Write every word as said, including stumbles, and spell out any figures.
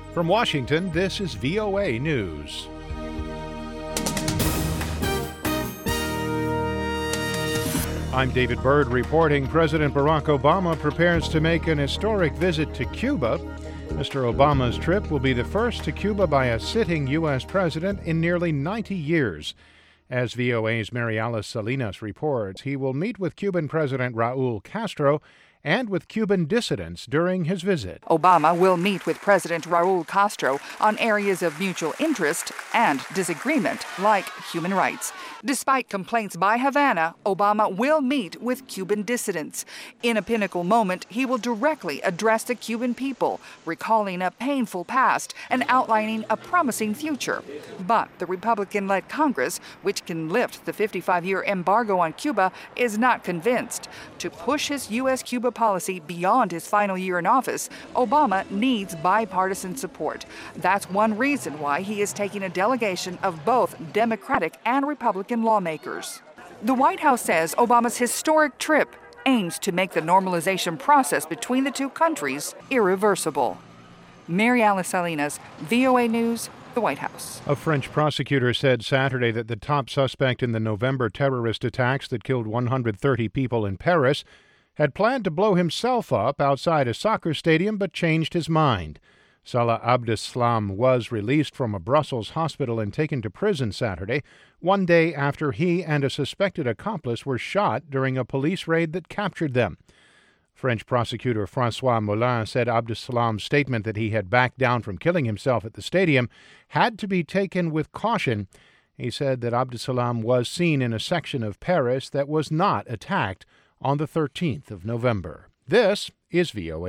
From Washington, this is V O A News. I'm David Byrd reporting President Barack Obama prepares to make an historic visit to Cuba. Mister Obama's trip will be the first to Cuba by a sitting U S president in nearly ninety years. As V O A's Mary Alice Salinas reports, he will meet with Cuban President Raul Castro and with Cuban dissidents during his visit. Obama will meet with President Raul Castro on areas of mutual interest and disagreement, like human rights. Despite complaints by Havana, Obama will meet with Cuban dissidents. In a pinnacle moment, he will directly address the Cuban people, recalling a painful past and outlining a promising future. But the Republican-led Congress, which can lift the fifty-five-year embargo on Cuba, is not convinced. To push his U S Cuba policy beyond his final year in office, Obama needs bipartisan support. That's one reason why he is taking a delegation of both Democratic and Republican lawmakers. The White House says Obama's historic trip aims to make the normalization process between the two countries irreversible. Mary Alice Salinas, V O A News, the White House. A French prosecutor said Saturday that the top suspect in the November terrorist attacks that killed one hundred thirty people in Paris had planned to blow himself up outside a soccer stadium but changed his mind. Salah Abdeslam was released from a Brussels hospital and taken to prison Saturday, one day after he and a suspected accomplice were shot during a police raid that captured them. French prosecutor François Molin said Abdeslam's statement that he had backed down from killing himself at the stadium had to be taken with caution. He said that Abdeslam was seen in a section of Paris that was not attacked on the thirteenth of November. This is V O A.